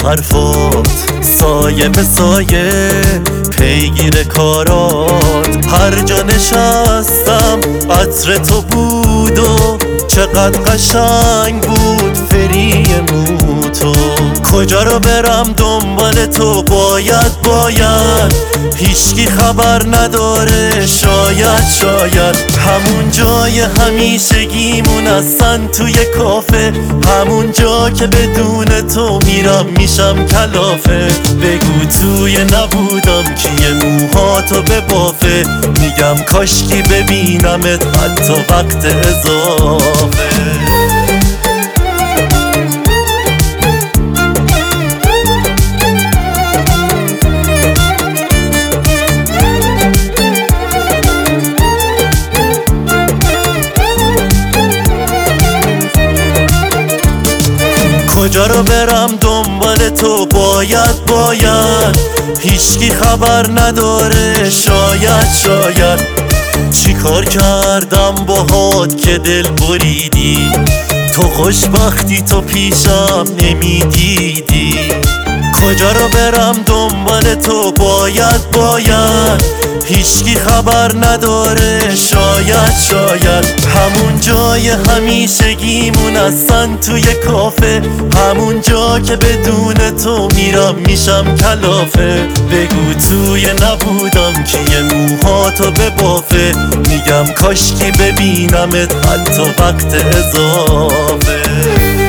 حرفات سایه به سایه پیگیر کارات. هر جا نشستم عطر تو بود و چقدر قشنگ بود فری مو تو. کجا رو برم دنبال تو باید هیچکی خبر نداره شاید همون جای همیشگیمون هستن توی کافه، همون جا که بدون تو میرم میشم کلافه. بگو توی نبودم کیه موهاتو ببافه، میگم کاشکی ببینمت حتی وقت اضافه. کجا رو برم دنبال تو باید هیچکی خبر نداره شاید چی کار کردم باهات که دل بریدی، تو خوشبختی تو پیشم نمیدیدی. کجا رو برم دنبال تو باید هیچکی خبر نداره شاید همون جای همیشگیمون هستن توی کافه، همون جا که بدون تو میرم میشم کلافه. بگو توی نبودم کیه موهاتو ببافه، میگم کاشکی ببینمت حتی وقت اضافه.